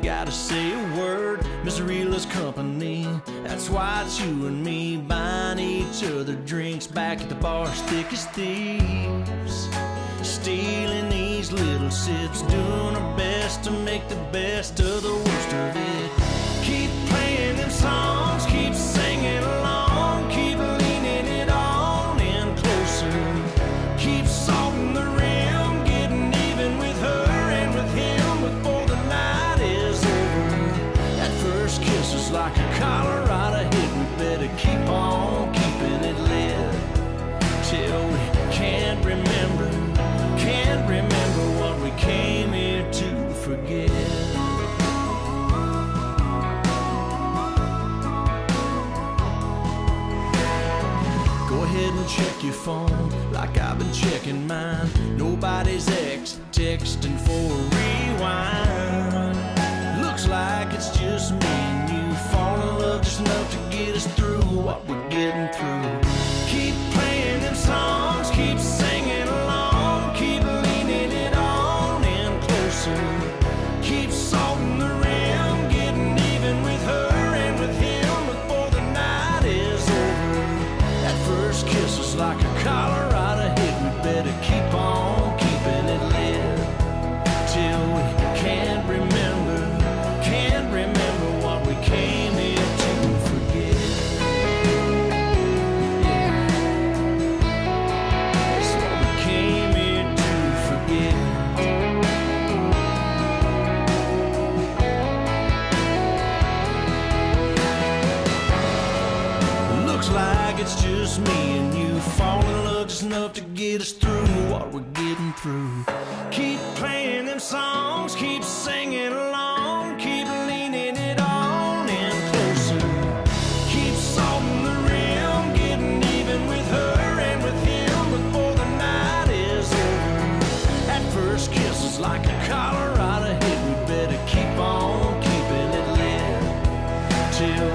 gotta say a word, misery loves company. That's why it's you and me buying each other drinks back at the bar, thick as thieves, stealing these little sips, doing our best to make the best of the worst of it. Keep playing them songs, keep singing along, keep leaning it on in closer, keep salting the rim, getting even with her and with him before the night is over. That first kiss is like a Colorado hit, we better keep on keeping it lit till we can't remember what we came here to forget. Go ahead and check your phone like I've been checking mine. Nobody's texting for a rewind. Looks like it's just me and you, fall in love just enough to get us through what we're getting through. Keep playing them songs, keep singing along, keep leaning it on in closer, keep salting the rim, getting even with her and with him before the night is over. That first kiss was like a Colorado hit, we better keep on keeping it lit till we can't remember what we came here to forget. That's what we came here to forget. Looks like it's just me and you, fall in love just enough to get us through what we're getting through. Keep playing them songs, keep singing along, keep leaning it on in closer, keep salting the rim, getting even with her and with him before the night is over. That first kiss is like a Colorado hit, we better keep on keeping it lit till